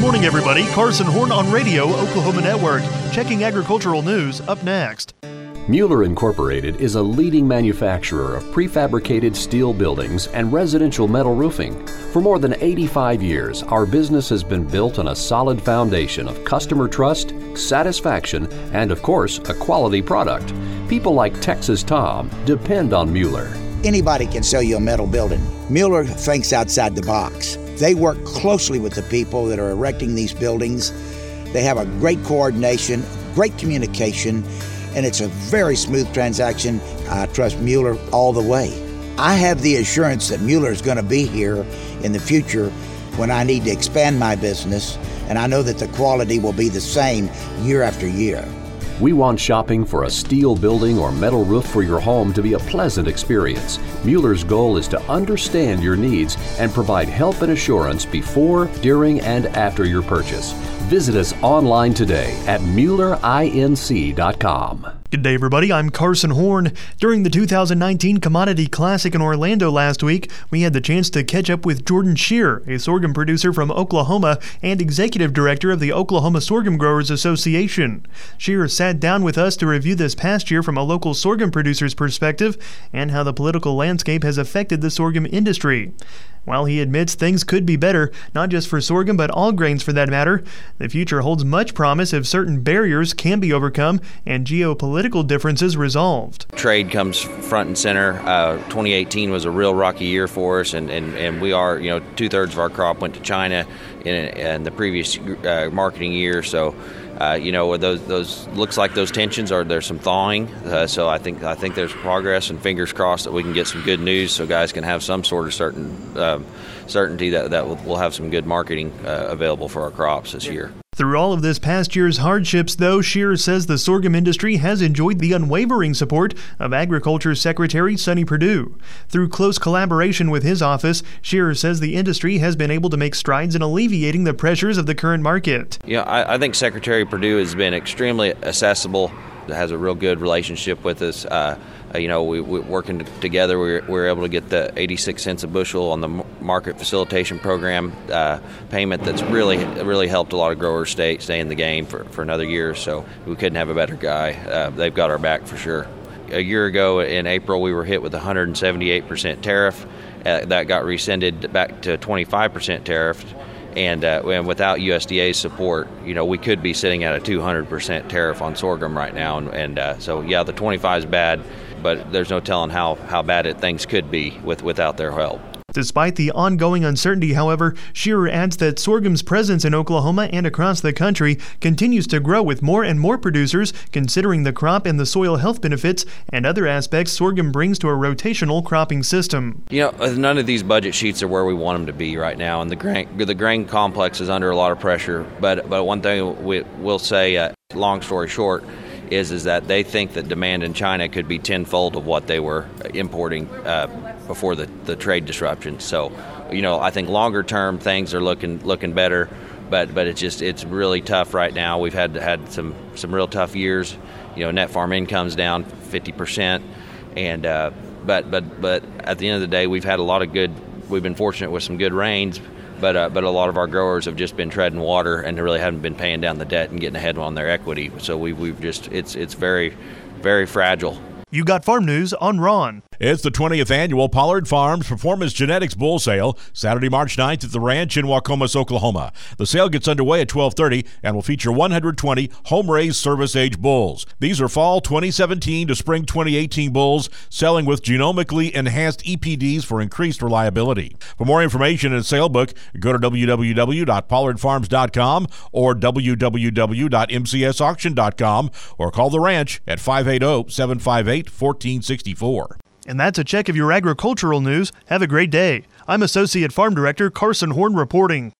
morning, everybody. Carson Horn on Radio, Oklahoma Network. Checking agricultural news up next. Mueller Incorporated is a leading manufacturer of prefabricated steel buildings and residential metal roofing. For more than 85 years, our business has been built on a solid foundation of customer trust, satisfaction, and of course, a quality product. People like Texas Tom depend on Mueller. Anybody can sell you a metal building. Mueller thinks outside the box. They work closely with the people that are erecting these buildings. They have a great coordination, great communication, and it's a very smooth transaction. I trust Mueller all the way. I have the assurance that Mueller is going to be here in the future when I need to expand my business, and I know that the quality will be the same year after year. We want shopping for a steel building or metal roof for your home to be a pleasant experience. Mueller's goal is to understand your needs and provide help and assurance before, during, and after your purchase. Visit us online today at MuellerINC.com. Good day, everybody. I'm Carson Horn. During the 2019 Commodity Classic in Orlando last week, we had the chance to catch up with Jordan Shearer, a sorghum producer from Oklahoma and executive director of the Oklahoma Sorghum Growers Association. Shearer sat down with us to review this past year from a local sorghum producer's perspective and how the political landscape has affected the sorghum industry. While he admits things could be better, not just for sorghum but all grains for that matter, the future holds much promise if certain barriers can be overcome and geopolitical differences resolved. Trade comes front and center. 2018 was a real rocky year for us, and we are, 2/3 of our crop went to China in the previous marketing year. So, those looks like those tensions there's some thawing. So I think there's progress, and fingers crossed that we can get some good news so guys can have some sort of certainty that we'll have some good marketing available for our crops this year. Through all of this past year's hardships, though, Shearer says the sorghum industry has enjoyed the unwavering support of Agriculture Secretary Sonny Perdue. Through close collaboration with his office, Shearer says the industry has been able to make strides in alleviating the pressures of the current market. I think Secretary Perdue has been extremely accessible, has a real good relationship with us. We working together, we were able to get the 86 cents a bushel on the market facilitation program payment that's really helped a lot of growers stay in the game for another year. So we couldn't have a better guy. They've got our back for sure. A year ago in April, we were hit with a 178% tariff. That got rescinded back to 25% tariff. And without USDA's support, we could be sitting at a 200% tariff on sorghum right now. So the 25 is bad, but there's no telling how bad things could be without their help. Despite the ongoing uncertainty, however, Shearer adds that sorghum's presence in Oklahoma and across the country continues to grow with more and more producers considering the crop and the soil health benefits and other aspects sorghum brings to a rotational cropping system. None of these budget sheets are where we want them to be right now, and the grain complex is under a lot of pressure. But one thing we'll say, long story short, is that they think that demand in China could be tenfold of what they were importing before the trade disruption. So, I think longer term things are looking better, but it's really tough right now. We've had some real tough years. Net farm income's down 50%, and but at the end of the day, we've been fortunate with some good rains. But a lot of our growers have just been treading water and really haven't been paying down the debt and getting ahead on their equity. So it's very, very fragile. You got farm news on Ron. It's the 20th annual Pollard Farms Performance Genetics Bull Sale, Saturday, March 9th at the ranch in Wacomas, Oklahoma. The sale gets underway at 12:30 and will feature 120 home-raised service-age bulls. These are fall 2017 to spring 2018 bulls selling with genomically enhanced EPDs for increased reliability. For more information and sale book, go to www.pollardfarms.com or www.mcsauction.com or call the ranch at 580-758-1464. And that's a check of your agricultural news. Have a great day. I'm Associate Farm Director Carson Horn reporting.